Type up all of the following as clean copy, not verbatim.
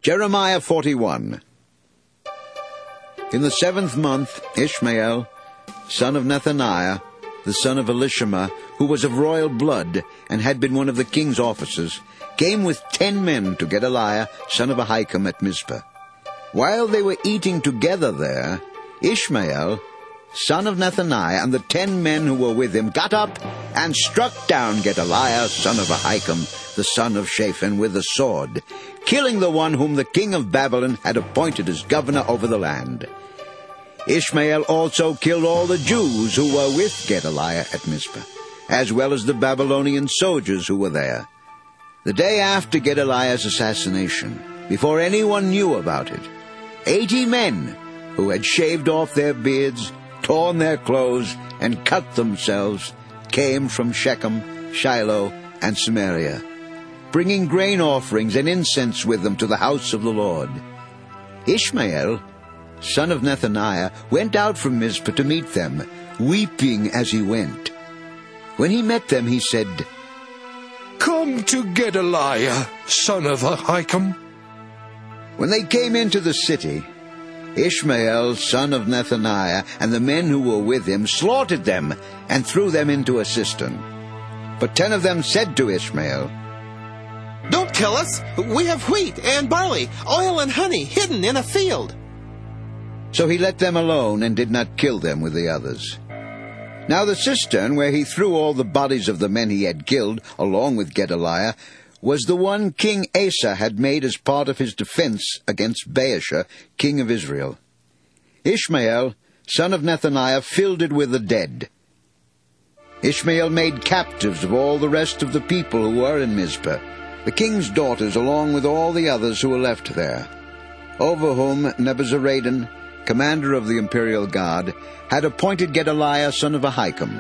Jeremiah 41. In the 7th month, Ishmael, son of Nethaniah, the son of Elishama, who was of royal blood, and had been one of the king's officers, came with 10 men to Gedaliah, son of Ahikam, at Mizpah. While they were eating together there, Ishmael, son of Nethaniah, and the 10 men who were with him got up and struck down Gedaliah, son of Ahikam, the son of Shaphan, with a sword, killing the one whom the king of Babylon had appointed as governor over the land. Ishmael also killed all the Jews who were with Gedaliah at Mizpah, as well as the Babylonian soldiers who were there. The day after Gedaliah's assassination, before anyone knew about it, 80 men who had shaved off their beards, torn their clothes, and cut themselves, came from Shechem, Shiloh, and Samaria, bringing grain offerings and incense with them to the house of the Lord. Ishmael, son of Nethaniah, went out from Mizpah to meet them, weeping as he went. When he met them, he said, "Come to Gedaliah, son of Ahikam." When they came into the city, Ishmael, son of Nethaniah, and the men who were with him slaughtered them and threw them into a cistern. But 10 of them said to Ishmael, "Don't kill us. We have wheat and barley, oil and honey hidden in a field." So he let them alone and did not kill them with the others. Now the cistern where he threw all the bodies of the men he had killed, along with Gedaliah, was the one King Asa had made as part of his defense against Baasha, king of Israel. Ishmael, son of Nethaniah, filled it with the dead. Ishmael made captives of all the rest of the people who were in Mizpah, the king's daughters along with all the others who were left there, over whom Nebuzaradan, commander of the imperial guard, had appointed Gedaliah, son of Ahikam.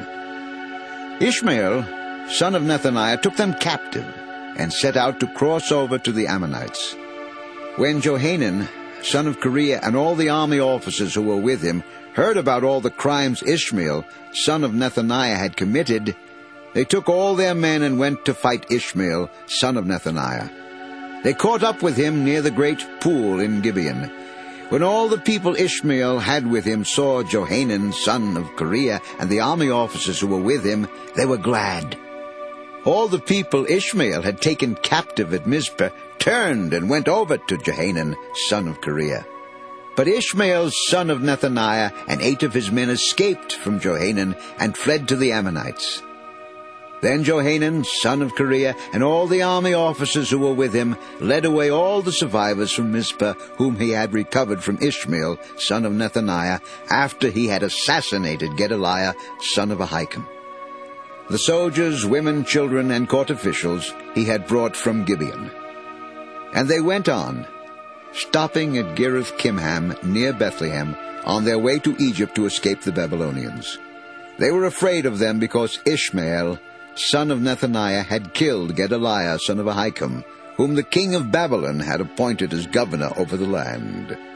Ishmael, son of Nethaniah, took them captive and set out to cross over to the Ammonites. When Johanan, son of Kareah, and all the army officers who were with him heard about all the crimes Ishmael, son of Nethaniah, had committed, they took all their men and went to fight Ishmael, son of Nethaniah. They caught up with him near the great pool in Gibeon. When all the people Ishmael had with him saw Johanan, son of Kareah, and the army officers who were with him, they were glad. All the people Ishmael had taken captive at Mizpah turned and went over to Johanan, son of Kareah. But Ishmael, son of Nethaniah, and 8 of his men escaped from Johanan and fled to the Ammonites. Then Johanan, son of Kareah, and all the army officers who were with him led away all the survivors from Mizpah whom he had recovered from Ishmael, son of Nethaniah, after he had assassinated Gedaliah, son of Ahikam. The soldiers, women, children, and court officials he had brought from Gibeon. And they went on, stopping at Girith Kimham near Bethlehem, on their way to Egypt to escape the Babylonians. They were afraid of them because Ishmael, son of Nethaniah, had killed Gedaliah, son of Ahikam, whom the king of Babylon had appointed as governor over the land.